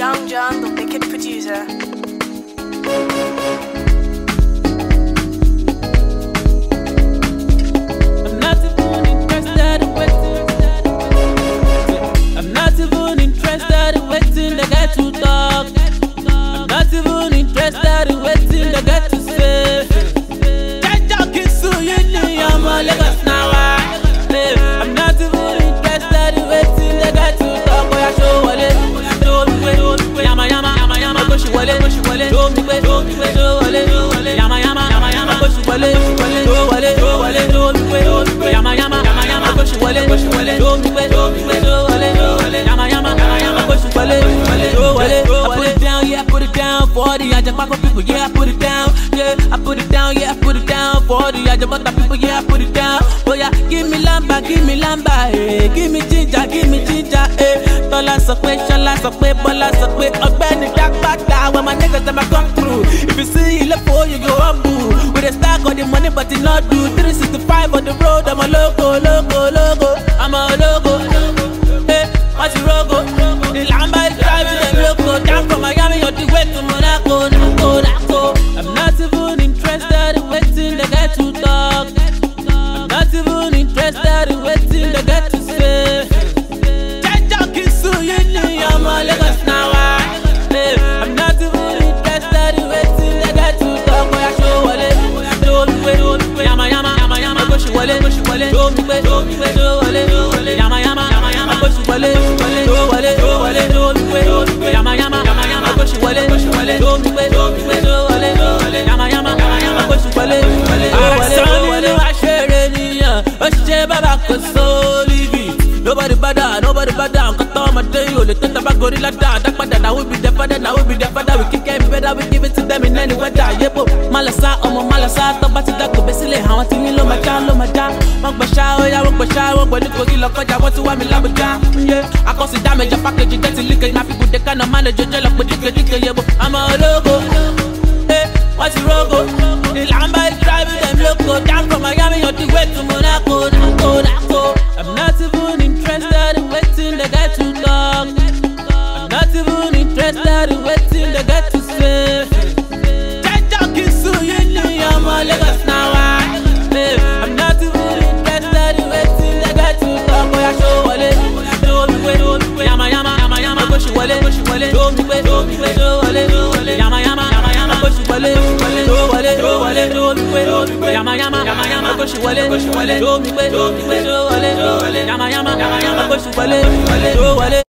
Young John, the wicked producer. I'm not even interested in waiting. I'm not even interested in waiting. They get to talk. I'm not even interested in waiting. They get to say. Jaja kisu yini yama Lagos now. I'm not even interested in waiting. They get to talk. Boya show wale, show me way. Yama yama yama yama. Go she wale, show me way, show wale. Yama yama yama yama. Go she wale, show wale, show me way. Yama yama yama yama. Go she wale, show me way, show wale. Yama yama yama yama. Go she wale, show wale. I put it down, yeah, I put it down for the Ajapako people, yeah, I put it down, yeah, I put it down, yeah, I put it down for the Ajapaka people, yeah, I put it down. Oh yeah, give me lamba, eh, give me ginger, eh. Tola sọ pé, Ṣọlá sọ pé, Bọ́lá sọ pé, Ọ̀gbẹ́ni Dápàtà, when my niggas them come through. If you see Ilefo, you go humble. We dey stack all the money, but it not do. 365 on the road, I'm a logo. I'm a logo. Hey, what's your logo? The Lamba is driving them loco. Down from Miami on the way to Monaco. I'm not even interested in waiting, they get to talk. I'm not even interested in waiting, they get to say. Jaja kisu yini yama Lagos now. I'm not even interested in waiting, they get to talk. Boya show wale, show me way. Yama yama yama yama. Go she wale, show me way, show wale. Yama yama yama yama. Go she wale, show me way. Yama yama yama yama. Go she wale, show me way, show wale. Yama yama yama yama. Go she wale, show wale. I share niyan, o ṣe baba ko so live it. Nobody bada, cut on my day, you let the back gorilla down. That father, now we be the father, we kick it better, we give it to them in any weather. Yebo, malasa, malasa, tabati da ko besile, hawan tini lo maja. Wọ́n gbẹ̀ṣá, wọ́n gbẹ̀lú kogi lọ́kọjà, wọ́n ti wá mi lábùjá. I consider major package, dirty liquor, my people they cannot manage, jẹ́ lọ́pọ̀ díkẹ̀ yebo. I'm a logo, hey, what's your logo? The Lamba is driving them loco, down from Miami on the way to Monaco. I'm not even interested in waiting, they get to talk. I'm not even interested in waiting, they get to say. Jaja kisu yini yama Lagos now. I'm not even interested in waiting, they get to talk. Boya show wale, show me way. Yama yama yama yama. Go she wale, show me way, show wale. Yama yama yama yama. Go she wale, show me way. Yama yama yama yama. Go she wale, show me way, show wale. Yama yama yama yama. Go she wale, show wale.